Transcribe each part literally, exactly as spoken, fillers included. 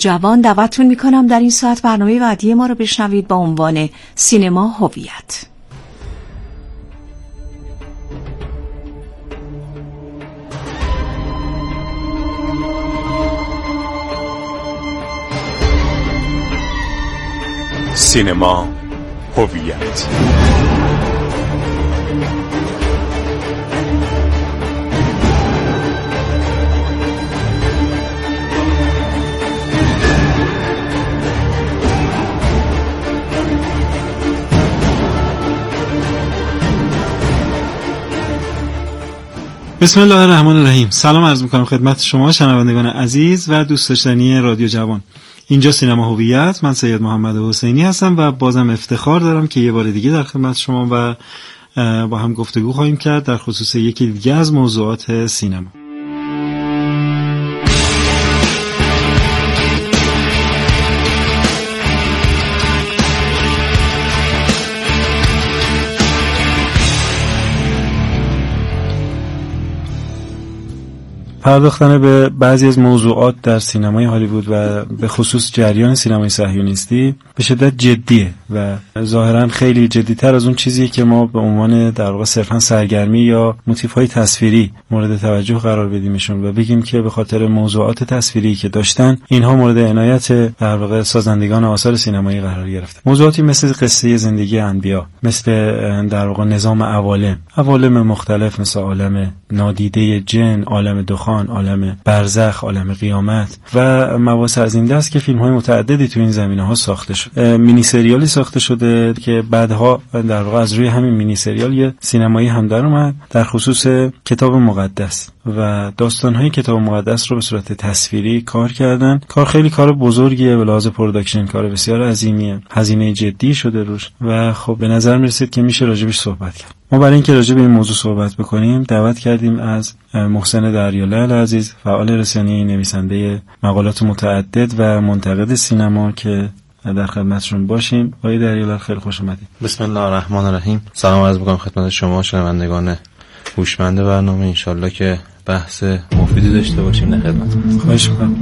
جوان دعوتتون میکنم در این ساعت برنامه بعدی ما رو بشنوید با عنوان سینما هویت. سینما هویت. بسم الله الرحمن الرحیم. سلام عرض میکنم خدمت شما شنوندگان عزیز و دوست داشتنی رادیو جوان. اینجا سینما هویت، من سید محمد حسینی هستم و بازم افتخار دارم که یه بار دیگه در خدمت شما و با هم گفتگو خواهیم کرد در خصوص یکی دیگه از موضوعات سینما. پرداختن به بعضی از موضوعات در سینمای هالیوود و به خصوص جریان سینمای صهیونیستی به شدت جدیه و ظاهرا خیلی جدی‌تر از اون چیزیه که ما به عنوان در واقع صرفاً سرگرمی یا موتیف‌های تصویری مورد توجه قرار بدیمشون و بگیم که به خاطر موضوعات تصویری که داشتن اینها مورد عنایت در واقع سازندگان آثار سینمایی قرار گرفته. موضوعاتی مثل قصه زندگی انبیا، مثل در واقع نظام عوالم، عوالم مختلف مثل عالم نادیده جن، عالم دخان، عالم برزخ، عالم قیامت و مباحث از این دست که فیلم‌های متعددی تو این زمینه‌ها ساخته شده. مینی سریالی ساخته شده که بعدها در واقع از روی همین مینی سریال یه سینمایی هم در اومد در خصوص کتاب مقدس و داستان‌های کتاب مقدس رو به صورت تصویری کار کردن. کار خیلی کار بزرگیه، به لحاظ پروداکشن کار بسیار عظیمیه، هزینه جدی شده روش و خب به نظر میرسید که میشه راجبش صحبت کرد. ما برای اینکه راجع به این موضوع صحبت بکنیم دعوت کردیم از محسن دریالعل عزیز، فعال رسانه‌ای، نویسنده مقالات متعدد و منتقد سینما که در خدمتشون باشیم. آقای دریالعل خیلی خوش اومدید. بسم الله الرحمن الرحیم. سلام عرض می‌کنم خدمت شما شنوندگان هوشمند برنامه. انشالله که بحث مفیدی داشته باشیم در خدمتتون. خواهش می‌کنم.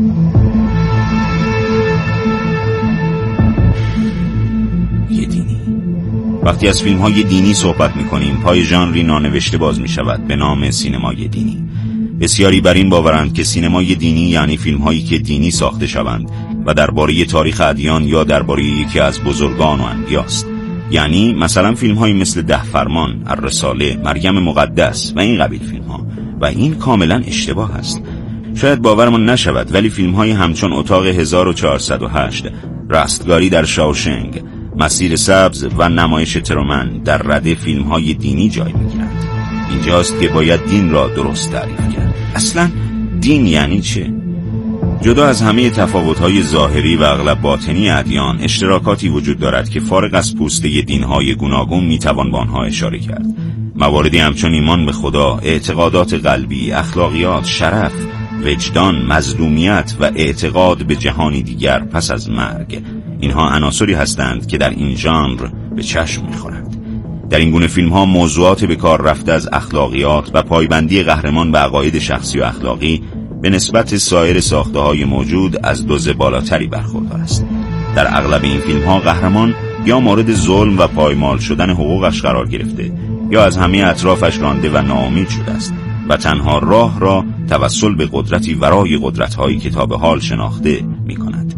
وقتی از فیلم‌های دینی صحبت می‌کنیم پای ژانری نانوشته باز می‌شود به نام سینمای دینی. بسیاری بر این باورند که سینمای دینی یعنی فیلم‌هایی که دینی ساخته شوند و درباره تاریخ ادیان یا درباره یکی از بزرگان و انبیاست. یعنی مثلا فیلم‌هایی مثل ده فرمان، الرساله، مریم مقدس و این قبیل فیلم‌ها و این کاملا اشتباه است. شاید باورمان نشود ولی فیلم‌های همچون اتاق هزار و چهارصد و هشت، رستگاری در شاوشنگ، مسیر سبز و نمایش ترومن در رده فیلم‌های دینی جای می‌گیرند. اینجاست که باید دین را درست تعریف کرد. اصلاً دین یعنی چه؟ جدا از همه تفاوت‌های ظاهری و اغلب باطنی ادیان، اشتراکاتی وجود دارد که فارغ از پوسته دین‌های گوناگون می‌توان به آنها اشاره کرد. مواردی همچون ایمان به خدا، اعتقادات قلبی، اخلاقیات، شرف، وجدان، مظلومیت و اعتقاد به جهانی دیگر پس از مرگ. اینها عناصری هستند که در این ژانر به چشم می‌خورند. در این گونه فیلم‌ها موضوعات به کار رفته از اخلاقیات و پایبندی قهرمان به عقاید شخصی و اخلاقی به نسبت سایر ساخته‌های موجود از دوز بالاتری برخوردار است. در اغلب این فیلم‌ها قهرمان یا مورد ظلم و پایمال شدن حقوقش قرار گرفته یا از همه اطرافش رانده و ناامید شده است و تنها راه را توسل به قدرتی ورای قدرت‌هایی که تا به حال شناخته می‌کند.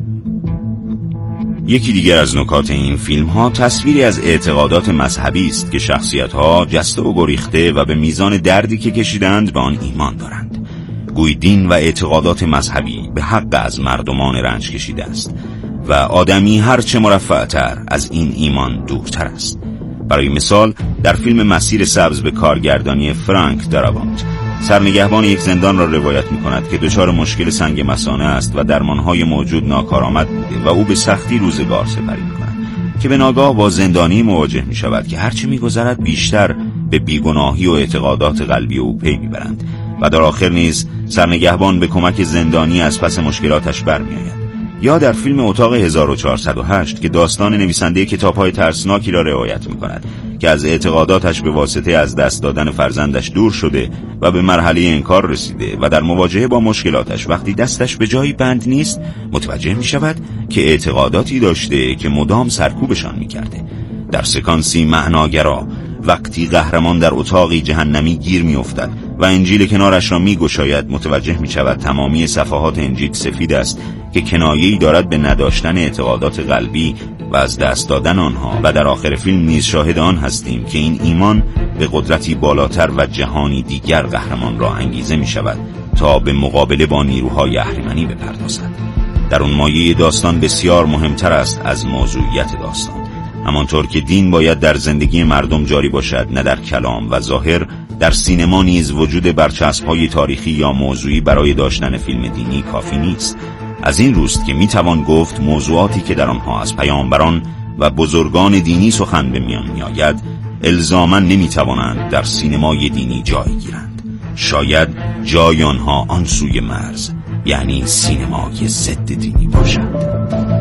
یکی دیگر از نکات این فیلم ها تصویری از اعتقادات مذهبی است که شخصیت ها جسته و گریخته و به میزان دردی که کشیدند به آن ایمان دارند. گوی دین و اعتقادات مذهبی به حق از مردمان رنج کشیده است و آدمی هرچه مرفع‌تر از این ایمان دورتر است. برای مثال در فیلم مسیر سبز به کارگردانی فرانک دراوانت، سرنگهبان یک زندان را روایت می کند که دچار مشکل سنگ مثانه است و درمانهای موجود ناکارآمد بوده و او به سختی روزگار سپری می کند که به ناگاه با زندانی مواجه می شود که هرچی می گذرد بیشتر به بیگناهی و اعتقادات قلبی او پی می برند و در آخر نیز سرنگهبان به کمک زندانی از پس مشکلاتش برمی آید یا در فیلم اتاق هزار و چهارصد و هشت که داستان نویسنده کتاب‌های ترسناکی را روایت می‌کند که از اعتقاداتش به واسطه از دست دادن فرزندش دور شده و به مرحله انکار رسیده و در مواجهه با مشکلاتش وقتی دستش به جایی بند نیست متوجه می‌شود که اعتقاداتی داشته که مدام سرکوبشان می‌کرده. در سکانسی معناگرا وقتی قهرمان در اتاقی جهنمی گیر می‌افتد و انجیل کنارش را می‌گشاید متوجه می‌شود تمامی صفحات انجیل سفید است که کنایه‌ای دارد به نداشتن اعتقادات قلبی و از دست دادن آنها و در آخر فیلم نیز شاهد آن هستیم که این ایمان به قدرتی بالاتر و جهانی دیگر قهرمان را انگیزه می‌شود تا به مقابله با نیروهای اهریمنی بپردازد. در اون مایه داستان بسیار مهمتر است از موضوعیت داستان. همانطور که دین باید در زندگی مردم جاری باشد نه در کلام و ظاهر، در سینما نیز وجود برچسب‌های تاریخی یا موضوعی برای داشتن فیلم دینی کافی نیست. از این روست که میتوان گفت موضوعاتی که در آنها از پیامبران و بزرگان دینی سخن به میان میآید الزاماً نمیتوانند در سینمای دینی جای گیرند. شاید جای آنها آن سوی مرز، یعنی سینمای ضد دینی باشد.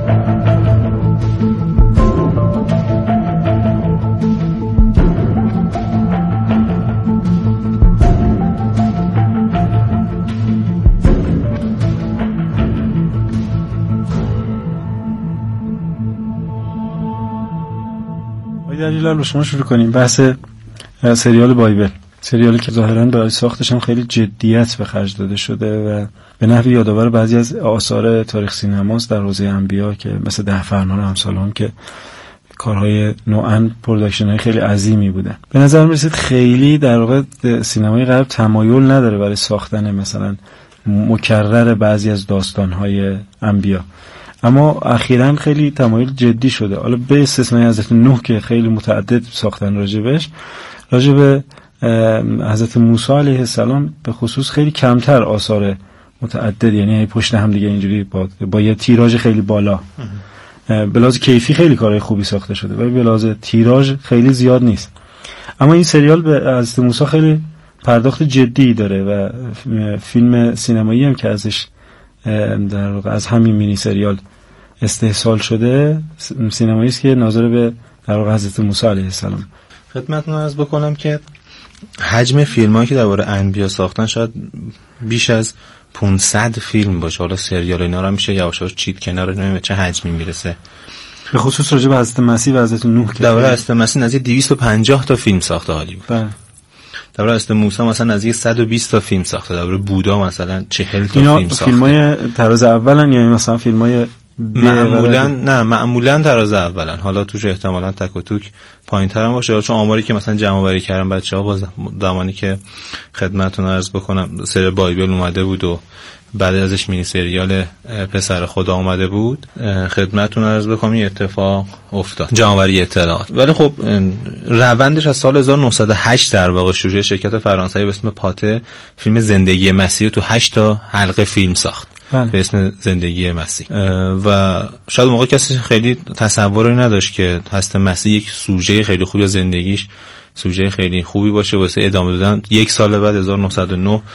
دلیل رو شما شروع کنیم بحث سریال بایبل، سریالی که ظاهراً برای ساختش هم خیلی جدیت به خرج داده شده و به نحوی یادآور بعضی از آثار تاریخ سینماست در حوزه انبیا که مثل ده فرمان و امثال هم که کارهای نوعاً پروداکشن های خیلی عظیمی بودن. به نظر میرسید خیلی در واقع سینمای غرب تمایل نداره برای ساختن مثلا مکرر بعضی از داستانهای انبیا، اما اخیراً خیلی تمایل جدی شده. حالا به استثنای حضرت نوح که خیلی متعدد ساختن راجبش، راجب حضرت موسی علیه السلام به خصوص خیلی کمتر آثار متعدد، یعنی پشت هم دیگه اینجوری با, با یه تیراژ خیلی بالا. به لحاظ کیفی خیلی کارهای خوبی ساخته شده ولی به لحاظ تیراژ خیلی زیاد نیست. اما این سریال به حضرت موسی خیلی پرداخت جدی داره و فیلم سینمایی هم که ازش در واقع از همین مینی سریال استحصال شده سینمایی است که ناظر به در واقع حضرت موسی علیه السلام. خدمتتون عرض بکنم که حجم فیلمایی که درباره انبیا ساختن شاید بیش از پانصد فیلم باشه. حالا سریال اینا رو میشه یواش یواش چیت کنار، نمیدونم چه حجمی میرسه. به خصوص راجع به حضرت مسیح و حضرت نوح که درباره حضرت مسیح نزدیک دویست و پنجاه تا فیلم ساخته هالیوود. بله. درباره حضرت موسی مثلا نزدیک صد و بیست تا فیلم ساخته. درباره بودا مثلا چهل تا اینا فیلم ساخته. فیلمای طراز اولن یا مثلا فیلمای معمولا نه معمولا طراز اولن، حالا توش احتمالاً تک و توک پایین‌تر هم باشه، چون آماری که مثلا جمع آوری کردن بچه‌ها باز زمانی که خدمتتون عرض بکنم سری بایبل اومده بود و بعد ازش مینی سریال پسر خدا اومده بود، خدمتتون عرض بکنم این اتفاق افتاد، جمع آوری اطلاعات. ولی خب روندش از سال هزار و نهصد و هشت در واقع شروع شرکت فرانسوی به اسم پاته فیلم زندگی مسیح تو هشت تا حلقه فیلم ساخت. بله. به اسم زندگی مسیح و شاید موقع کسی خیلی تصوری نداشت که هست مسیح یک سوژه خیلی خوبی از زندگیش سوژه خیلی خوبی باشه واسه ادامه دادن. یک سال بعد هزار و نهصد و نه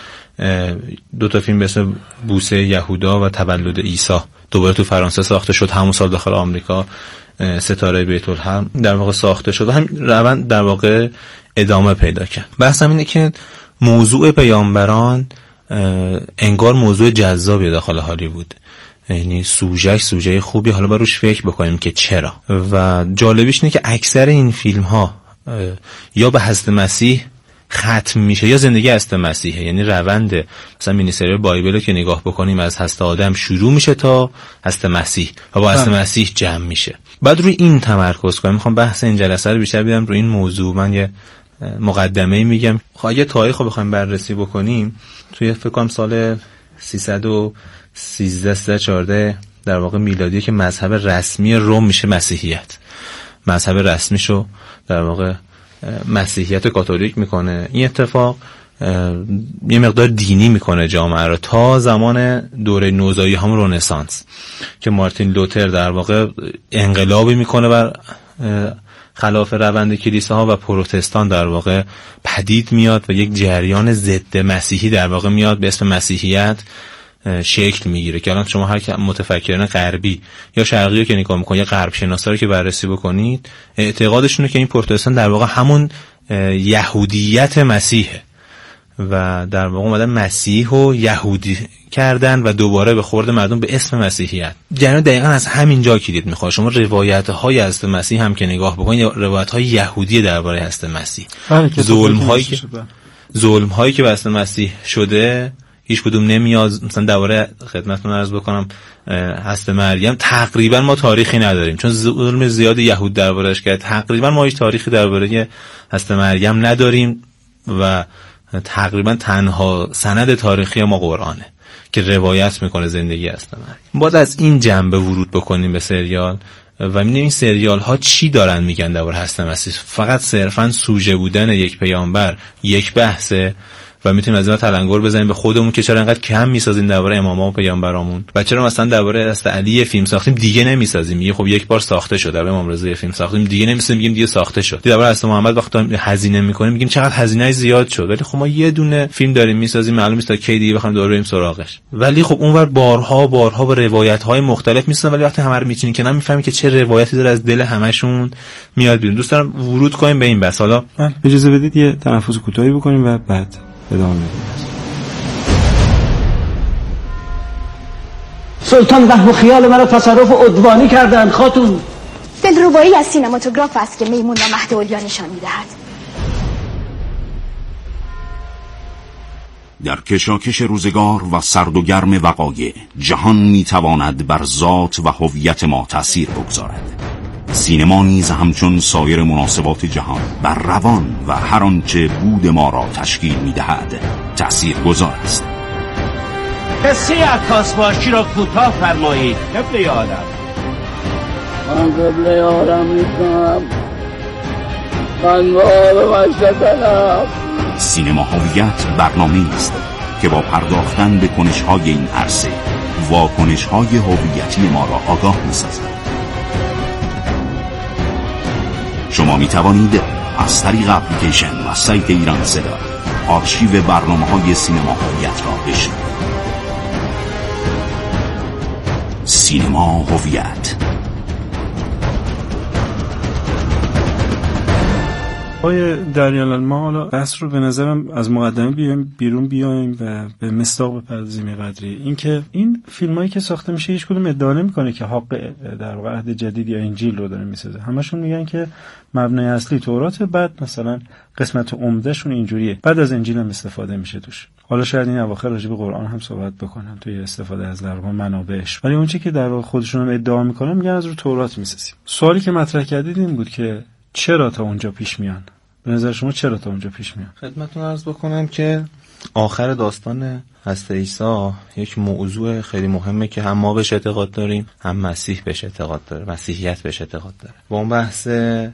دو تا فیلم به اسم بوسه یهودا و تولد عیسی دوباره تو فرانسه ساخته شد. همون سال داخل آمریکا ستاره بیت الحم در واقع ساخته شد و هم روند در واقع ادامه پیدا کرد. بحثم اینه که موضوع پیامبران انگار موضوع جذابی داخل هالیوود، یعنی سوژه سوژه خوبی، حالا باروش فکر بکنیم که چرا. و جالبیش اینه که اکثر این فیلم ها یا به حضرت مسیح ختم میشه یا زندگی حضرت مسیحه، یعنی روند مثلا مینی سریال بایبل رو که نگاه بکنیم از حضرت آدم شروع میشه تا حضرت مسیح و با حضرت مسیح جمع میشه. بعد روی این تمرکز کنیم. میخوام بحث این جلسه رو بیشتر بیارم روی این موضوع. من یه مقدمه میگم. خب اگه تاریخ رو بخوایم بررسی بکنیم توی فکر کنم سال سیصد و سیزده سیصد و چهارده در واقع میلادی که مذهب رسمی روم میشه مسیحیت. مذهب رسمیشو در واقع مسیحیت کاتولیک میکنه. این اتفاق یه مقدار دینی میکنه جامعه رو تا زمان دوره نوزایی هم رنسانس که مارتین لوتر در واقع انقلابی میکنه بر خلاف روند کلیساها و پروتستان در واقع پدید میاد و یک جریان ضد مسیحی در واقع میاد به اسم مسیحیت شکل میگیره که الان شما هر متفکران غربی یا شرقی رو که نگاه میکنید یا غرب شناسا رو که بررسی بکنید، اعتقادشونه که این پروتستان در واقع همون یهودیت مسیحه و در واقع اومدن مسیح و یهودی کردن و دوباره به خورد مردم به اسم مسیحیت. جریان دقیقاً از همین جا کلید میخواد. شما روایت‌های از مسیح هم که نگاه بکنید یا روایت‌های یهودی درباره از مسیح، ظلم‌هایی که ظلم‌هایی که به اسم مسیح شده هیچ کدوم نمیاد. مثلا درباره خدمتتون عرض بکنم هست مریم تقریبا ما تاریخی نداریم چون ظلم زیاد یهود درباره‌اش کرد. تقریبا ما هیچ تاریخی درباره هست مریم نداریم و تقریبا تنها سند تاریخی ما قرآنه که روایت میکنه زندگی هست مریم. باید از این جنبه ورود بکنیم به سریال و می‌بینیم این سریال ها چی دارن میگن درباره هست مسیح. فقط صرفا سوژه بودن یک پیامبر یک بحثه و میتونیم از اینا تلنگر بزنیم به خودمون که چرا انقدر کم میسازیم درباره اماما و پیامبرامون و چرا مثلا درباره حضرت علی فیلم ساختیم دیگه نمیسازیم. میگه خب یک بار ساخته شد، درباره امام رضا فیلم ساختیم دیگه نمیسازیم، میگیم دیگه ساخته شد. درباره حضرت محمد وقتی هزینه میکنیم میگیم چقدر هزینه زیاد شد، ولی خب ما یه دونه فیلم داریم میسازیم معلوم نیست تا کی دیگه بخوایم دوباره بریم سراغش. ولی خب اونور بارها بارها با روایت‌های مختلف میسازن ولی وقتی همه رو میچینین که نمیفهمی که چه روایتی داره از دل همشون میاد بیرون. دوست دارم ورود کنیم به این بحث. حالا اجازه بدید یه تنفس کوتاهی بکنیم و بعد ادامه بدیم. سلطان وهم و خیال مرا تصرف عدوانی کردند خاتون. دلربایی از سینماتوگراف است که میمون را مهد اولیا نشان میدهد. در کشاکش روزگار و سرد و گرم وقایع جهان میتواند بر ذات و هویت ما تأثیر بگذارد. سینما نیز همچون سایر مناسبات جهان بر روان و هر آنچه بود ما را تشکیل میدهد تأثیرگذار است. قصه عکاس باشی را کوتاه فرمایید قبله آدم. من قبله آدم نیستم، من باب مشتتنم. سینما هویت برنامه است که با پرداختن به کنش‌های این عرصه واکنش‌های هویتی ما را آگاه می‌سازد. شما می توانید از طریق اپلیکیشن و سایت ایران صدا آرشیو برنامه‌های سینما هویت را بشنوید. سینما هویت. آقای دریان‌لال، ما حالا بحث رو به نظرم از مقدمه بیایم بیرون بیایم و به مصداق بپردازیم قدری. اینکه این فیلمایی که ساخته میشه هیچ کدوم ادعا نمی‌کنه که حق در واقع عهد جدید یا انجیل رو داره میسازه. همشون میگن که مبنای اصلی تورات، بعد مثلا قسمت عمدهشون اینجوریه، بعد از انجیل هم استفاده میشه توش. حالا شاید این اواخر راجع به قرآن هم صحبت بکنن توی استفاده از در واقع منابعش، ولی اون چیزی که در واقع خودشون هم ادعا میکنن میگن از رو تورات میسازیم. سوالی که مطرح کردید این بود که چرا تا اونجا پیش میان؟ به نظر شما چرا تا اونجا پیش میان؟ خدمتتون عرض بکنم که آخر داستان حضرت عیسی یک موضوع خیلی مهمه که هم ما بهش اعتقاد داریم هم مسیح بهش اعتقاد داره، مسیحیت بهش اعتقاد داره. و اون بحث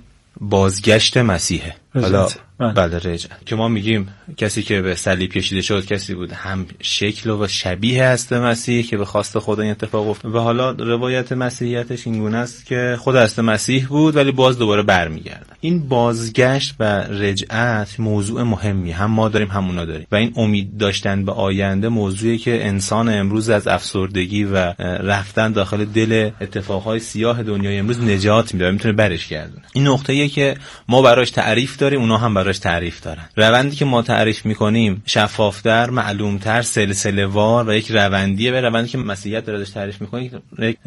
بازگشت مسیحه. حالا بله رجعت که ما میگیم کسی که به صلیب کشیده شد کسی بود هم شکل و شبیه است مسیح که به خواست خدا این اتفاق افتاد و حالا روایت مسیحیتش این گونه است که خود است مسیح بود ولی باز دوباره برمیگرده. این بازگشت و رجعت موضوع مهمی هم ما داریم هم اونا داریم و این امید داشتن به آینده موضوعی که انسان امروز از افسردگی و رفتن داخل دل اتفاقهای سیاه دنیای امروز نجات میده و میتونه برش گردونه. این نقطه‌ایه که ما براش تعریف داریم، اونا هم براش تعریف دارن. روندی که ما تعریف میکنیم شفافتر، معلومتر، سلسله وار و یک روندیه به روندی که مسیحیت داره ازش تعریف میکنه یک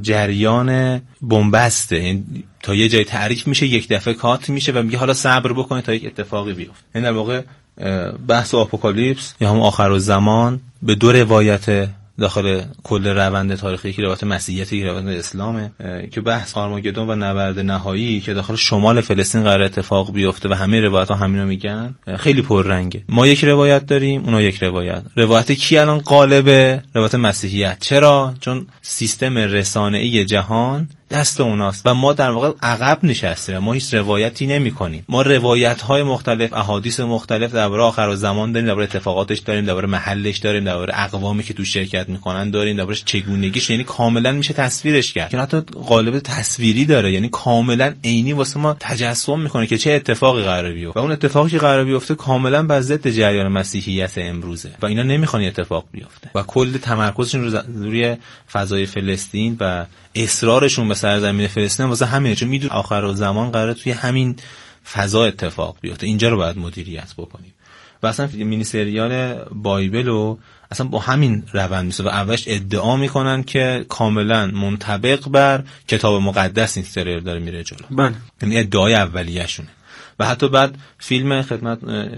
جریان بنبسته. تا یه جای تعریف میشه یک دفعه کات میشه و میگه حالا صبر بکنید تا یک اتفاقی بیفته. این در واقع بحث آپوکالیپس یا هم آخرالزمان به دو روایت داخل کل روند تاریخی که روایت مسیحیت که روایت اسلامه که بحث آرماگدون و نبرد نهایی که داخل شمال فلسطین قرار اتفاق بیفته و همه روایت‌ها همینو میگن خیلی پررنگه. ما یک روایت داریم، اونا یک روایت. روایت کی الان غالبه؟ روایت مسیحیت. چرا؟ چون سیستم رسانه‌ای جهان دست اوناست و ما در واقع عقب نشستیم، ما هیچ روایتی نمی‌کنیم. ما روایت‌های مختلف، احادیث مختلف درباره آخرالزمان داریم، درباره اتفاقاتش داریم، درباره محلش داریم، درباره اقوامی که تو شرکت می‌کنن داریم، درباره چگونگیش، یعنی کاملا میشه تصویرش کرد. یعنی حتی قالب تصویری داره، یعنی کاملا عینی واسه ما تجسم می‌کنه که چه اتفاقی قراره بیفته و اون اتفاقی که قراره بیفته کاملا بر ضد جریان مسیحیت امروزه و اینا نمی‌خوان اتفاق بیفته و کل تمرکزشون رو روی فضای فلسطین و اصرارشون به سرزمین فلسطین واسه همینه، چون میدون آخرالزمان قراره توی همین فضا اتفاق بیفته. اینجا رو باید مدیریت بکنیم و اصلا مینی سریال بایبل رو اصلا با همین روند میشه و اولش ادعا میکنن که کاملا منطبق بر کتاب مقدس این سریال داره میره جلو. بله، یعنی ادعای اولیه‌شونه. و حتی بعد فیلم خدمت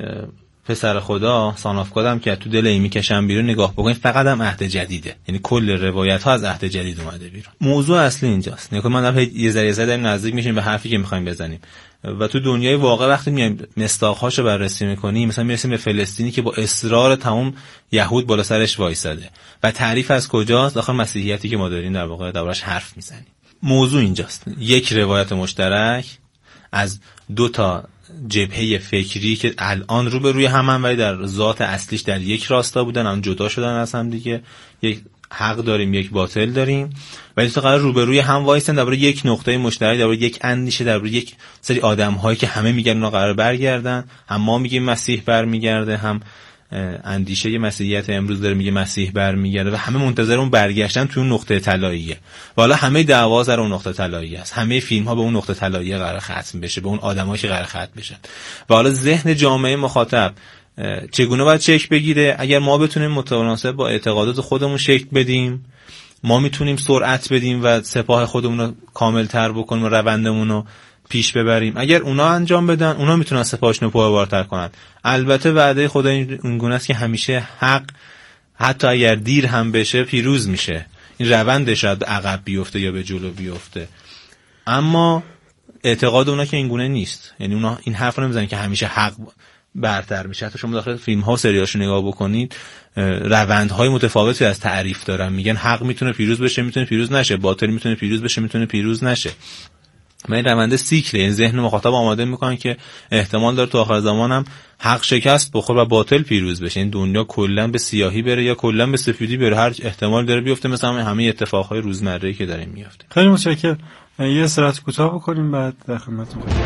پسر خدا سان آف گاد هم که تو دل این میکشن بیرون نگاه بکنید، فقط هم عهد جدیده، یعنی کل روایت ها از عهد جدید اومده بیرون. موضوع اصلی اینجاست. نگاه من دارم یه ذره ذره نزدیک میشیم به حرفی که میخوایم بزنیم و تو دنیای واقع وقتی میایم مصداق‌هاشو بررسی میکنیم، مثلا میرسیم به فلسطینی که با اصرار تمام یهود بالا سرش وایساده و تعریف از کجاست؟ داخل مسیحیتی که ما داریم در واقع دربارش حرف میزنیم. موضوع اینجاست، یک روایت مشترک از دو تا جبهه فکری که الان رو به روی همن ولی در ذات اصلیش در یک راستا بودن، الان جدا شدن از هم دیگه. یک حق داریم، یک باطل داریم، ولی تو قرار رو به روی هم وایسن درباره یک نقطه مشترک، درباره یک اندیشه، درباره یک سری آدم‌هایی که همه میگن اونا قرار برگردن. هم ما میگیم مسیح برمیگرده، هم اندیشه مسیحیت امروز داره میگه مسیح برمیگرده و همه منتظر اون برگشتن توی اون نقطه طلاییه. والا همه دعوا سر اون نقطه طلایی است، همه فیلم ها به اون نقطه طلایی قرار ختم بشه، به اون آدمایی که قرار ختم بشن. و حالا ذهن جامعه مخاطب چگونه باید شکل بگیره؟ اگر ما بتونیم متناسب با اعتقادات خودمون شکل بدیم، ما میتونیم سرعت بدیم و سپاه خودمون رو کامل‌تر بکنیم و روندمون رو پیش ببریم. اگر اونا انجام بدن، اونا میتونن سپاهشون رو پایدارتر کنن. البته وعده خدا این گونه است که همیشه حق حتی اگر دیر هم بشه پیروز میشه. این روند شاید به عقب بیفته یا به جلو بیفته، اما اعتقاد اونا که این گونه نیست. یعنی اونا این حرف رو نمیزنن که همیشه حق برتر میشه. حتی شما داخل فیلم ها و سریالاشو نگاه بکنید، روندهای متفاوتی از تعریف دارن. میگن حق میتونه پیروز بشه، میتونه پیروز نشه، باطل میتونه پیروز بشه، میتونه پیروز نشه. من این روند سیکله، این ذهن مخاطب آماده میکنن که احتمال داره تو آخر زمان هم حق شکست بخوره و باطل پیروز بشه. این دنیا کلا به سیاهی بره یا کلا به سفیدی بره، هر احتمال داره بیفته، مثلا همه اتفاقهای روزمره‌ای که داریم میفته. خیلی متشکرم. یه استراحت کوتاه بکنیم بعد در خدمتتون خواهیم.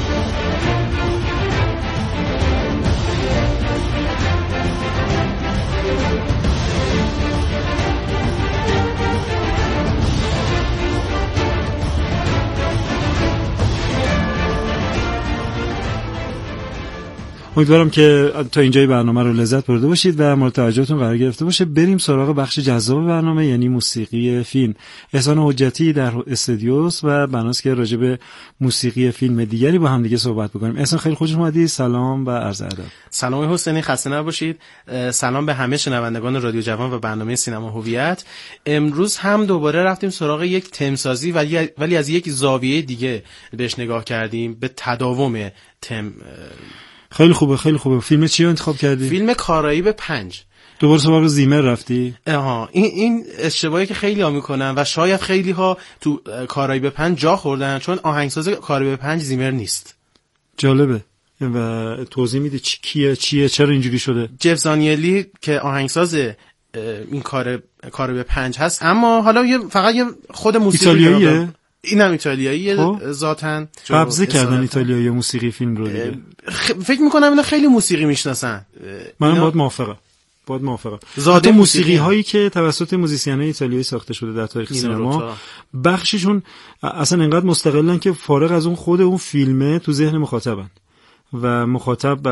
امیدوارم که تا اینجای برنامه رو لذت برده باشید و مورد توجهتون قرار گرفته باشه. بریم سراغ بخش جذاب برنامه، یعنی موسیقی فیلم. احسان حجتی در استودیوست و بناست که راجع به موسیقی فیلم دیگری با هم دیگه صحبت بکنیم. احسان خیلی خوش اومدی. سلام و عرض ادب. سلام حسینی، خسته نباشید. سلام به همه شنوندگان رادیو جوان و برنامه سینما هویت. امروز هم دوباره رفتیم سراغ یک تمسازی ولی ولی از یک زاویه دیگه بهش نگاه کردیم، به تداوم تم. خیلی خوبه، خیلی خوبه. فیلم چی رو انتخاب کردی؟ فیلم کارائیب پنج. دوباره سراغ زیمر رفتی؟ آها، این این اشتباهی که خیلی ها میکنن و شاید خیلی ها تو کارائیب پنج جا خوردن، چون آهنگساز کارائیب پنج زیمر نیست. جالبه. و توضیح میدی چی کیه چیه چرا اینجوری شده؟ جف زانیلی که آهنگساز این کار کارائیب پنج هست، اما حالا یه فقط یه خود موسیقی ایتالیاییه؟ اینم ایتالیاییه ذاتاً. قبضه کردن ایتالیایی موسیقی فیلم رو دیگه. خ... فکر میکنم اینا خیلی موسیقی میشناسن. من اینا... باید موافقم. باید موافقم. حتی موسیقی هایی که توسط موزیسین‌های ایتالیایی ساخته شده در تاریخ سینما، بخششون اصلا انقدر مستقلن که فارغ از اون خود اون فیلمه تو ذهن مخاطبن و مخاطب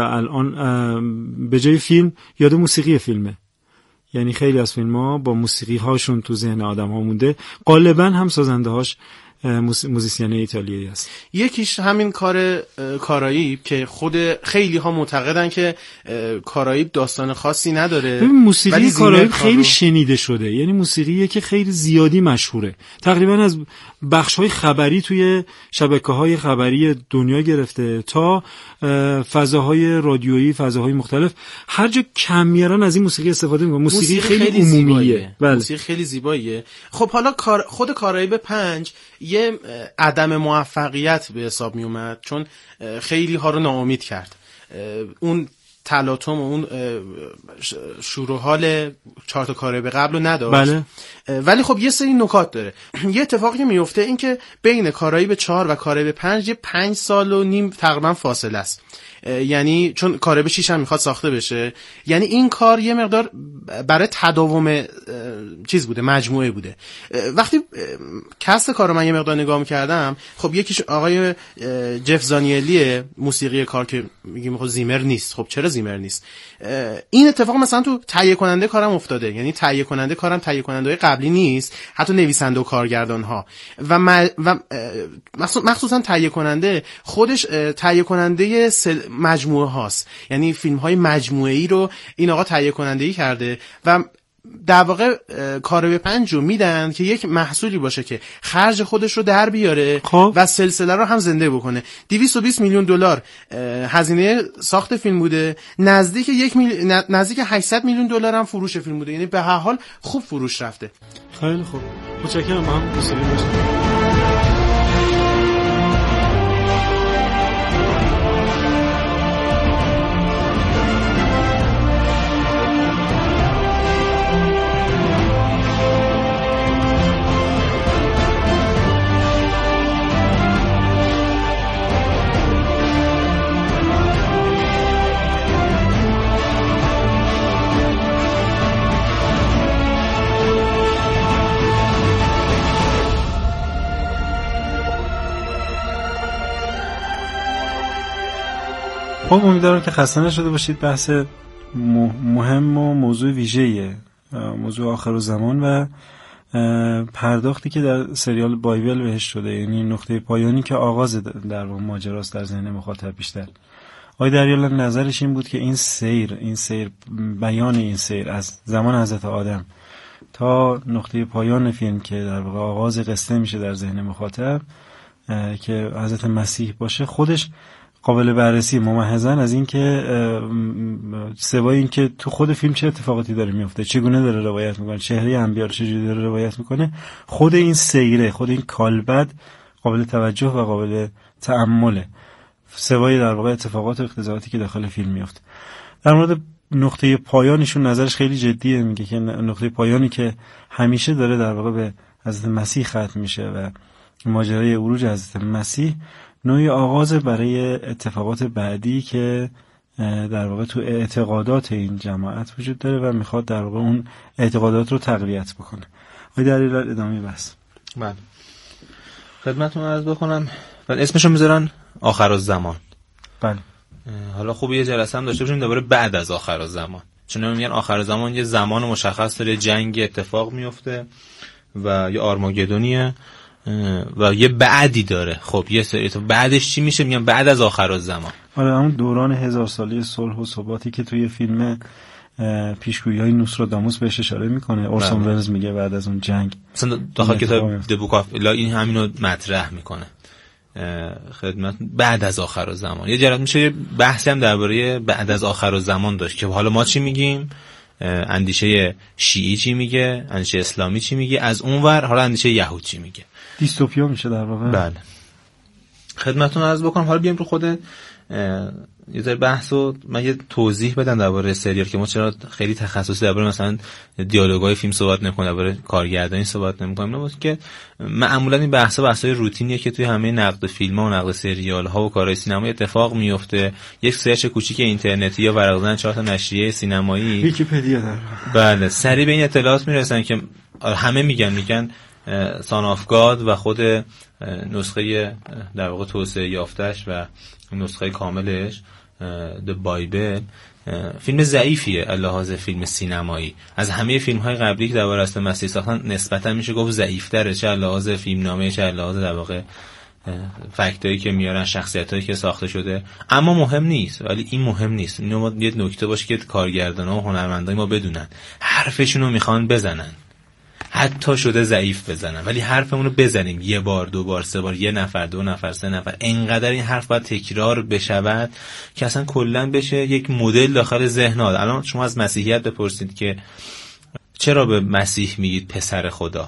الان به جای فیلم یاد موسیقی فیلمه. یعنی خیلی از فیلم‌ها با موسیقی هاشون تو ذهن آدم‌ها مونده. غالبا هم سازنده‌هاش موزیسین ایتالیایی است. یکیش همین کار کارائیب که خود خیلی ها معتقدن که کارائیب داستان خاصی نداره. ببین موسیقی کارائیب خیلی رو... شنیده شده، یعنی موسیقیه که خیلی زیادی مشهوره. تقریبا از بخش‌های خبری توی شبکه‌های خبری دنیا گرفته تا فضاهای رادیویی، فضاهای مختلف، هر جا کم میارن از این موسیقی استفاده می‌کنن. موسیقی, موسیقی خیلی, خیلی عمومیه. بله. موسیقی خیلی زیباییه. خب حالا کار... خود کارائیب پنج یه عدم موفقیت به حساب می اومد، چون خیلی ها رو ناامید کرد. اون تلاطم و اون شروع حال چهار تا کاره به قبل رو نداشت. بله. ولی خب یه سری نکات داره. یه اتفاقی که میفته این که بین کارایی به چهار و کارایی به پنج یه پنج سال و نیم تقریبا فاصله است. یعنی چون کاره به شیش هم میخواد ساخته بشه، یعنی این کار یه مقدار برای تداوم چیز بوده، مجموعه بوده. وقتی کست کار رو من یه مقدار نگاه میکردم، خب یکیش آقای جف زانیلی موسیقی کار که میگیم خب زیمر نیست. خب چرا زیمر نیست؟ این اتفاق مثلا تو تهیه کننده کارم افتاده، یعنی تهیه کننده کارم تهیه کننده قبلی نیست، حتی نویسنده و کارگردان ها و, م... و مخصوصا تهیه کننده خودش تهیه کننده سل... مجموعه هاست، یعنی فیلم های مجموعه ای رو این آقا تهیه کننده ای کرده و در واقع کار به پنج رو میدن که یک محصولی باشه که خرج خودش رو در بیاره خب. و سلسله رو هم زنده بکنه. دویست و بیست میلیون دلار هزینه ساخت فیلم بوده، نزدیک یک میل... نزدیک هشتصد میلیون دلار هم فروش فیلم بوده، یعنی به هر حال خوب فروش رفته. خیلی خوب، متشکرم. هم موسیقی باشه. خب امیدوارم که خسته نشده باشید. بحث مهم و موضوع ویژه‌ایه، موضوع آخرالزمان و پرداختی که در سریال بایبل بهش شده، یعنی نقطه پایانی که آغاز در واقع ماجراست در ذهن مخاطب بیشتر. آقای دریال نظرش این بود که این سیر این سیر بیان این سیر از زمان حضرت آدم تا نقطه پایان فیلم که در واقع آغاز قصه میشه در ذهن مخاطب که حضرت مسیح باشه، خودش قابل بررسی ممحضاً از این که سوای این که تو خود فیلم چه اتفاقاتی داره میفته، چگونه داره روایت میکنه، چهره انبیا رو چجوری داره روایت میکنه، خود این سیره، خود این کالبد قابل توجه و قابل تأمله، سوای در واقع اتفاقات و اقتضاعاتی که داخل فیلم میفته. در مورد نقطه پایانیشون نظرش خیلی جدیه، میگه که نقطه پایانی که همیشه داره در واقع به حضرت مسیح ختم میشه و ماجرای عروج حضرت مسیح نوعی آغاز برای اتفاقات بعدی که در واقع تو اعتقادات این جماعت وجود داره و میخواد در واقع اون اعتقادات رو تقویت بکنه. آقای دریال ادامه بس. بله. خدمتتون عرض بکنم. ولی اسمشو میذارن آخرالزمان. بله. حالا خوب یه جلسه هم داشته باشیم درباره بعد از آخرالزمان. چون میگن آخرالزمان یه زمان مشخص داره، جنگ اتفاق میفته و یه آرماگدونیه و یه بعدی داره. خب یه سری بعدش چی میشه؟ میگن بعد از آخرالزمان. آره، همون دوران هزار ساله صلح و ثباتی که توی فیلم پیشگویی‌های نوستراداموس بهش اشاره میکنه. اورسون ولز میگه بعد از اون جنگ مثلا داخل کتاب د بوک آف الا این همینو مطرح میکنه. خدمت بعد از آخرالزمان یه جرات میشه بحثی هم درباره بعد از آخرالزمان داشت که حالا ما چی میگیم، اندیشه شیعی چی میگه، اندیشه اسلامی چی میگه، از اونور حالا اندیشه یهود چی میگه. دیستوپیا میشه در واقع. بله. خدمتتون عرض بکنم. حالا بیام رو خود یه ذره بحثو من یه توضیح بدم درباره سریال که ما چرا خیلی تخصصی درباره مثلا دیالوگای فیلم صحبت نمی‌کنیم، درباره کارگردانی صحبت نمی‌کنیم. نه که معمولا این بحثا بحثای روتینیه که توی همه نقد فیلم‌ها و نقد سریال‌ها و کارهای سینمایی اتفاق میفته. یک سرچ کوچیک اینترنتی یا ورق زدن چهار تا نشریه سینمایی، ویکی‌پدیا در بله سریع به این اطلاعات میرسن که همه میگن میگن سان آف گاد و خود نسخه در واقع توسعه یافتش و نسخه کاملش د بایبل فیلم ضعیفیه لحاظ فیلم سینمایی. از همه فیلم‌های قبلی که درباره است مسیح ساختن نسبتا میشه گفت ضعیف‌تره، چه لحاظ فیلمنامه چه لحاظ در واقع فکتایی که میارن، شخصیتایی که ساخته شده. اما مهم نیست، ولی این مهم نیست. اینو ما یه نکته باشه که کارگردانا و هنرمندای ما بدونن حرفشون رو میخوان بزنن، حتی شده ضعیف بزنن، ولی حرفمون رو بزنیم یه بار دو بار سه بار، یه نفر دو نفر سه نفر، انقدر این حرف باید تکرار بشود که اصلا کلا بشه یک مدل داخل ذهنات. الان شما از مسیحیت بپرسید که چرا به مسیح میگید پسر خدا،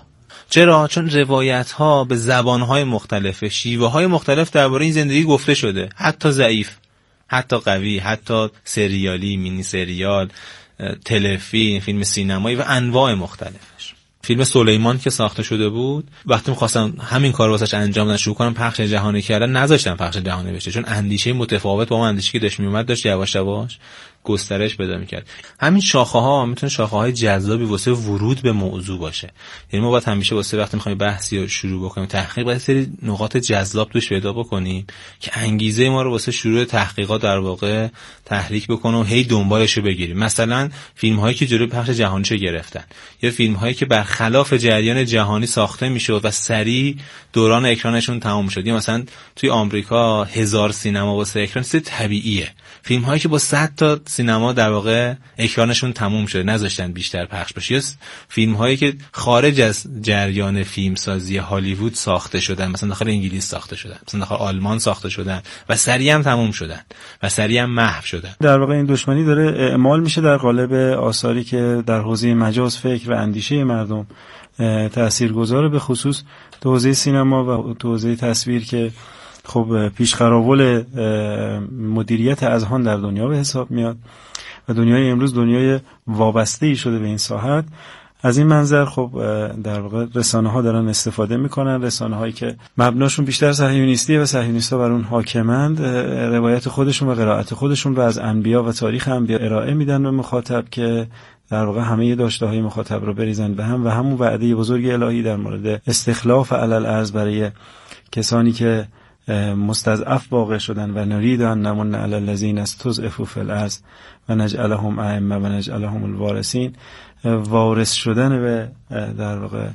چرا؟ چون روایت ها به زبان های مختلف، شیوه های مختلف درباره این زندگی گفته شده، حتی ضعیف، حتی قوی، حتی سریالی، مینی سریال، تلفیلم، فیلم سینمایی و انواع مختلفش. فیلم سلیمان که ساخته شده بود، وقتی می‌خواستن همین کار واسش انجام بدن، شروع کنن پخش جهانی کردن، نذاشتن پخش جهانی بشه، چون اندیشه متفاوت با اون اندیشه‌ای که داشت میومد داشت یواش یواش گسترش پیدا می‌کرد. همین شاخه‌ها میتونه شاخه‌های جذابی واسه ورود به موضوع باشه. یعنی ما باید همیشه واسه وقتی می‌خوایم بحثی رو شروع بکنیم، تحقیق، باید سری نقاط جذاب توش پیدا بکنیم که انگیزه ما رو واسه شروع تحقیقات در واقع تحریک بکنه و هی دنبالش رو بگیریم. مثلا فیلم‌هایی که جلوی پخش جهانیشو گرفتن، یا فیلم‌هایی که برخلاف جریان جهانی ساخته میشد و سریع دوران اکرانشون تمام شد. یا مثلا توی آمریکا هزار سینما واسه اکران چیز طبیعیه. فیلم‌هایی که با صد تا سینما در واقع اکرانشون تموم شده، نذاشتن بیشتر پخش بشه. یا فیلم‌هایی که خارج از جریان فیلمسازی هالیوود ساخته شدن، مثلا داخل انگلیس ساخته شدن، مثلا داخل آلمان ساخته شدن و سریع هم تموم شدن و سریع هم محو شدن. در واقع این دشمنی داره اعمال میشه در قالب آثاری که در حوزه مجاز، فکر و اندیشه مردم تاثیرگذاره، به خصوص تو حوزه سینما و تو حوزه تصویر که خب پیشقراول مدیریت اذهان در دنیا به حساب میاد و دنیای امروز دنیای وابسته‌ای شده به این ساحت. از این منظر خب در واقع رسانه‌ها دارن استفاده میکنن، رسانه‌هایی که مبناشون بیشتر صهیونیستیه و صهیونیست‌ها بر اون حاکمند، روایت خودشون و قرائت خودشون رو از انبیا و تاریخ انبیا ارائه میدن به مخاطب که در واقع همه داشته‌های مخاطب رو بریزن به هم و همون وعده بزرگ الهی در مورد استخلاف علی الارض برای کسانی که مستضعف واقع شدن و نرید ان نمن علی الذین استضعفوا فی الارض و نجعلهم ائمه و نجعلهم الوارثین، وارث شدن به در واقع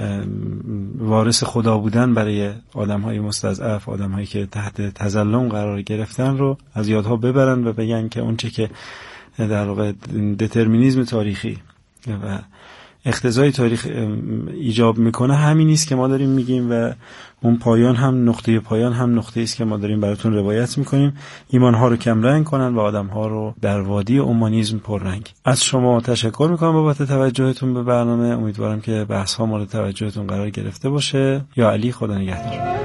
وارث خدا بودن برای آدم‌های مستضعف، آدم‌هایی که تحت تظلم قرار گرفتن رو از یادها ببرن و بگن که اون چه که در واقع دترمینیسم تاریخی و اقتضای تاریخ ایجاب میکنه همین نیست که ما داریم میگیم و اون پایان هم نقطه پایان هم نقطه است که ما داریم براتون روایت میکنیم. ایمانها رو کم رنگ کنن و آدمها رو در وادی اومانیسم پررنگ. از شما تشکر میکنم بابت توجهتون به برنامه. امیدوارم که بحث ها مورد توجهتون قرار گرفته باشه. یا علی، خدا نگهدار.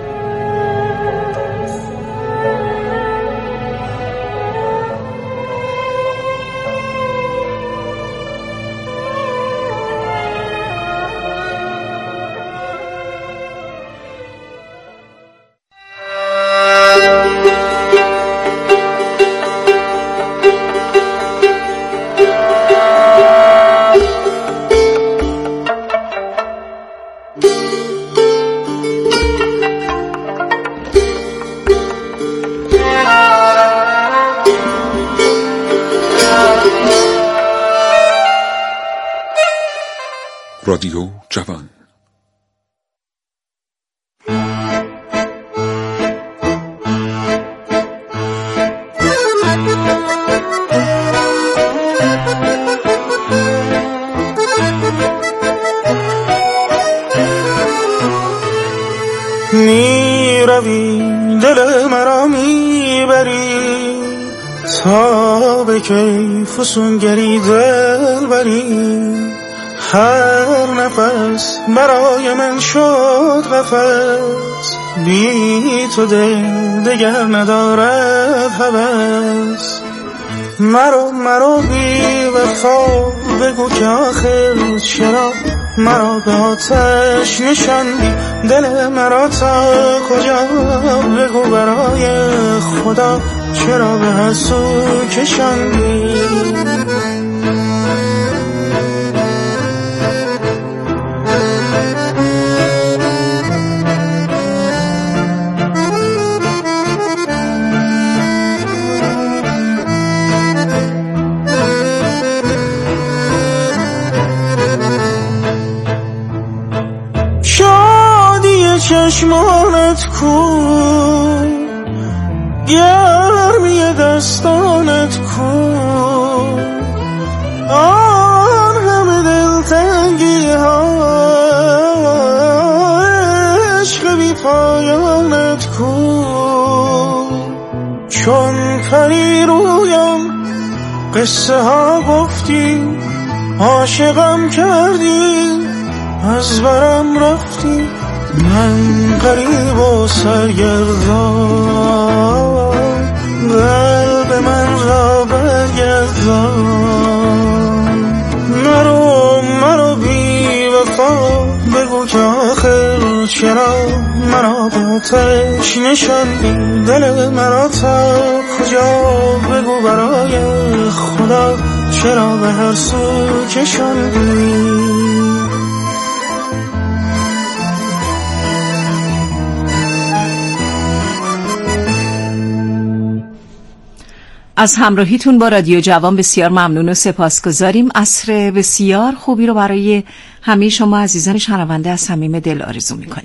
رادیو جوان. می روی دل مرا می بری تا به کی فسونگری دل بری، هر نفس برای من شد قفس، بی تو دل دگر ندارد هوس. مرا مرا بی وفا بگو که آخر چرا مرا به آتش نشاندی، دل مرا تا کجا بگو برای خدا چرا به حسو کشاندی. چشمانت کو، گرمی دستانت کو، آن همه دلتنگی ها، عشق بی پایانت کو. چون پری رویم قصه ها گفتی، عاشقم کردی، از برم رفتی، من غریب و سرگردان، قلب من را برگردان. مرو مرو بی وفا، بگو که آخر چرا مرا به آتش نشاندی، دل مرا تا کجا بگو برای خدا، چرا به هر سو کشاندی. از همراهیتون با رادیو جوان بسیار ممنون و سپاسگزاریم. عصر بسیار خوبی رو برای همه شما عزیزان شنونده از صمیم دل آرزو می‌کنیم.